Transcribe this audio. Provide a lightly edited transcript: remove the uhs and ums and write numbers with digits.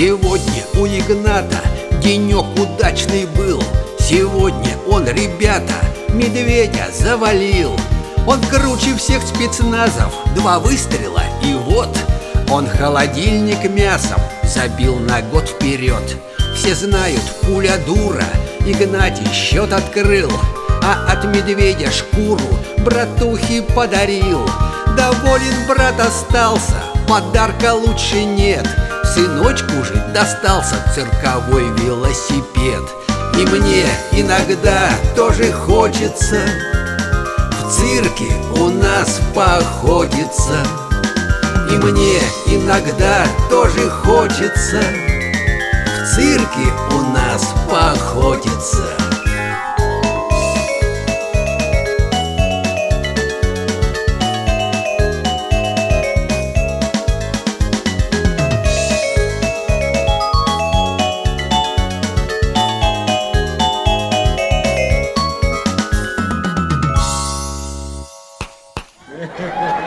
Сегодня у Игната денек удачный был. Сегодня он, ребята, медведя завалил. Он круче всех спецназов, 2 выстрела и вот он холодильник мясом забил на год вперед. Все знают, пуля дура, Игнатий счет открыл, а от медведя шкуру братухе подарил. Доволен брат остался, подарка лучше нет. Сыночку же достался цирковой велосипед. И мне иногда тоже хочется в цирке у нас поохотиться. И мне иногда тоже хочется в цирке у нас поохотиться. Ha ha ha.